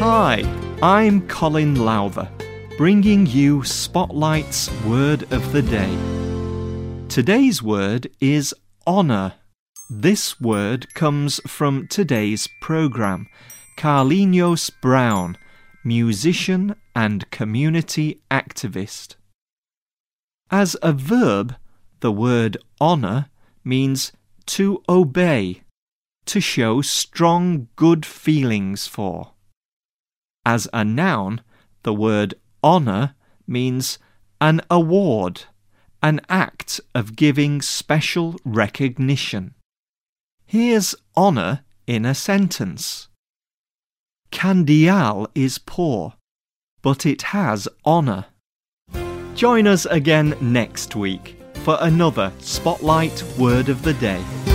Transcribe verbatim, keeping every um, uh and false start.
Hi, I'm Colin Lowther, bringing you Spotlight's Word of the Day. Today's word is honour. This word comes from today's programme. Carlinhos Brown, musician and community activist. As a verb, the word honour means to obey, to show strong good feelings for. As a noun, the word honour means an award, an act of giving special recognition. Here's honour in a sentence. Candial is poor, but it has honour. Join us again next week for another Spotlight Word of the Day.